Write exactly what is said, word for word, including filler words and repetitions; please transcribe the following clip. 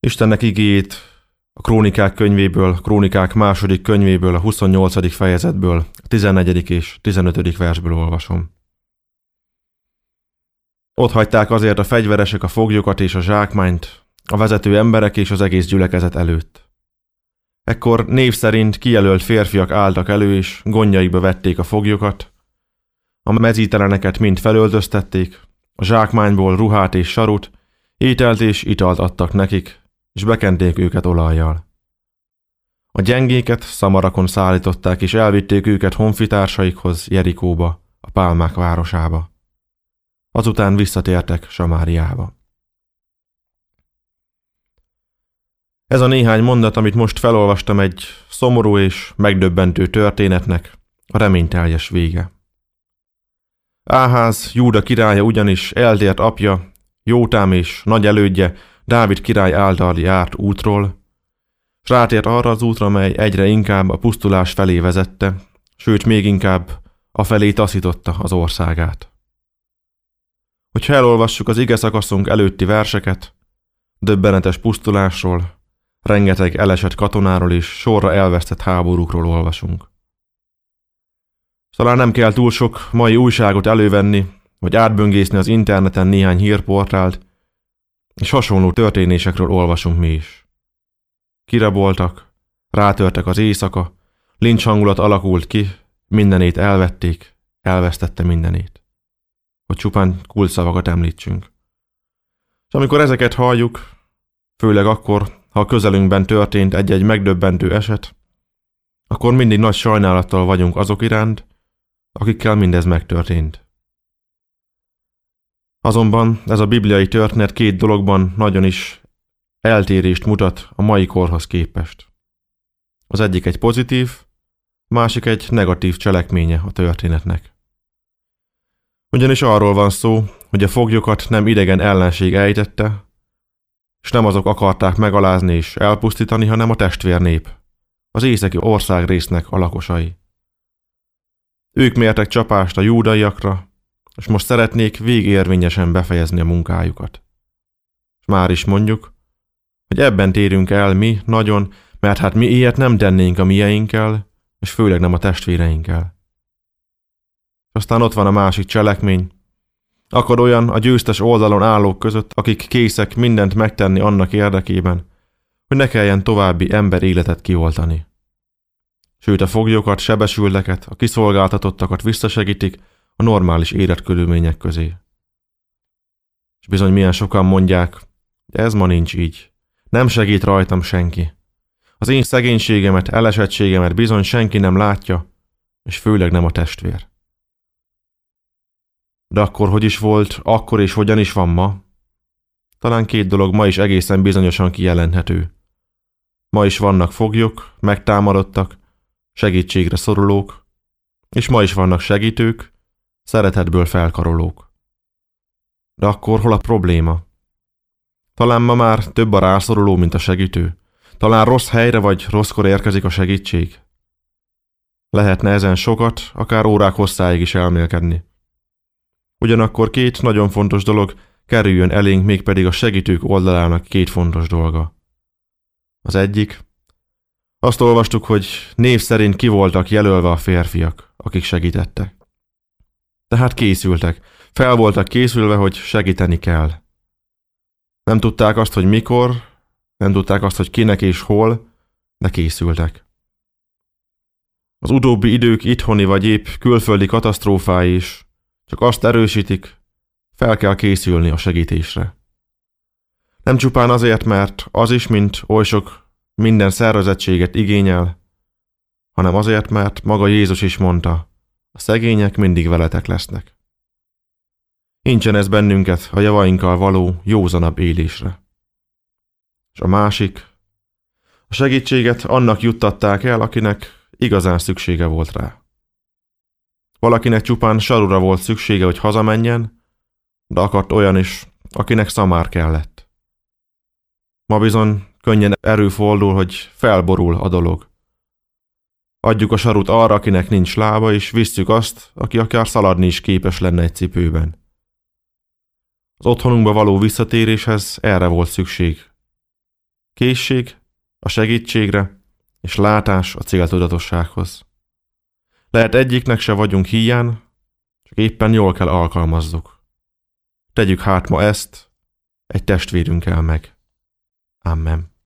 Istennek igéjét a Krónikák könyvéből, Krónikák második könyvéből, a huszonnyolcadik fejezetből, a tizennegyedik és tizenötödik versből olvasom. Ott hagyták azért a fegyveresek a foglyokat és a zsákmányt, a vezető emberek és az egész gyülekezet előtt. Ekkor név szerint kijelölt férfiak álltak elő, és gondjaikba vették a foglyokat, a mezíteleneket mind felöltöztették, a zsákmányból ruhát és sarut, ételt és italt adtak nekik, és bekenték őket olajjal. A gyengéket szamarakon szállították, és elvitték őket honfitársaikhoz, Jerikóba, a pálmák városába. Azután visszatértek Samáriába. Ez a néhány mondat, amit most felolvastam, egy szomorú és megdöbbentő történetnek a reményteljes vége. Áház, Júda királya ugyanis eltért apja, Jótám és nagy elődje, Dávid király által járt útról, s rátért arra az útra, mely egyre inkább a pusztulás felé vezette, sőt még inkább afelé taszította az országát. Hogyha elolvassuk az ige szakaszunk előtti verseket, döbbenetes pusztulásról, rengeteg elesett katonáról és sorra elvesztett háborúkról olvasunk. Talán nem kell túl sok mai újságot elővenni, vagy átböngészni az interneten néhány hírportált, és hasonló történésekről olvasunk mi is. Kiraboltak, rátörtek az éjszaka, lincs hangulat alakult ki, mindenét elvették, elvesztette mindenét. Hogy csupán kulcsszavakat említsünk. És amikor ezeket halljuk, főleg akkor, ha a közelünkben történt egy-egy megdöbbentő eset, akkor mindig nagy sajnálattal vagyunk azok iránt, akikkel mindez megtörtént. Azonban ez a bibliai történet két dologban nagyon is eltérést mutat a mai korhoz képest. Az egyik egy pozitív, másik egy negatív cselekménye a történetnek. Ugyanis arról van szó, hogy a foglyokat nem idegen ellenség ejtette, és nem azok akarták megalázni és elpusztítani, hanem a testvérnép, az északi országrésznek a lakosai. Ők mértek csapást a júdaiakra, és most szeretnék végérvényesen befejezni a munkájukat. És már is mondjuk, hogy ebben térünk el mi nagyon, mert hát mi ilyet nem tennénk a mieinkkel, és főleg nem a testvéreinkkel. Aztán ott van a másik cselekmény, akkor olyan a győztes oldalon állók között, akik készek mindent megtenni annak érdekében, hogy ne kelljen további ember életet kioltani. Sőt, a foglyokat, sebesülteket, a kiszolgáltatottakat visszasegítik a normális életkörülmények közé. És bizony milyen sokan mondják, de ez ma nincs így. Nem segít rajtam senki. Az én szegénységemet, elesettségemet bizony senki nem látja, és főleg nem a testvér. De akkor hogy is volt, akkor és hogyan is van ma? Talán két dolog ma is egészen bizonyosan kijelenthető. Ma is vannak foglyok, megtámadottak, segítségre szorulók, és ma is vannak segítők, szeretetből felkarolók. De akkor hol a probléma? Talán ma már több a rászoruló, mint a segítő. Talán rossz helyre vagy rosszkor érkezik a segítség. Lehetne ezen sokat, akár órák hosszáig is elmélkedni. Ugyanakkor két nagyon fontos dolog kerüljön elénk, mégpedig a segítők oldalának két fontos dolga. Az egyik, azt olvastuk, hogy név szerint ki voltak jelölve a férfiak, akik segítettek. Tehát készültek, fel voltak készülve, hogy segíteni kell. Nem tudták azt, hogy mikor, nem tudták azt, hogy kinek és hol, de készültek. Az utóbbi idők itthoni vagy épp külföldi katasztrófái is csak azt erősítik, fel kell készülni a segítésre. Nem csupán azért, mert az is, mint oly sok minden szervezettséget igényel, hanem azért, mert maga Jézus is mondta, a szegények mindig veletek lesznek. Incsen ez bennünket a javainkkal való józanabb élésre. És a másik, a segítséget annak juttatták el, akinek igazán szüksége volt rá. Valakinek csupán sarura volt szüksége, hogy hazamenjen, de akadt olyan is, akinek szamár kellett. Ma bizony könnyen erőfordul, hogy felborul a dolog. Adjuk a sarut arra, akinek nincs lába, és visszük azt, aki akár szaladni is képes lenne egy cipőben. Az otthonunkba való visszatéréshez erre volt szükség. készség a segítségre és látás a céltudatossághoz. Lehet egyiknek se vagyunk híján, csak éppen jól kell alkalmazzuk. Tegyük hát ma ezt egy testvérünkkel meg. Amen.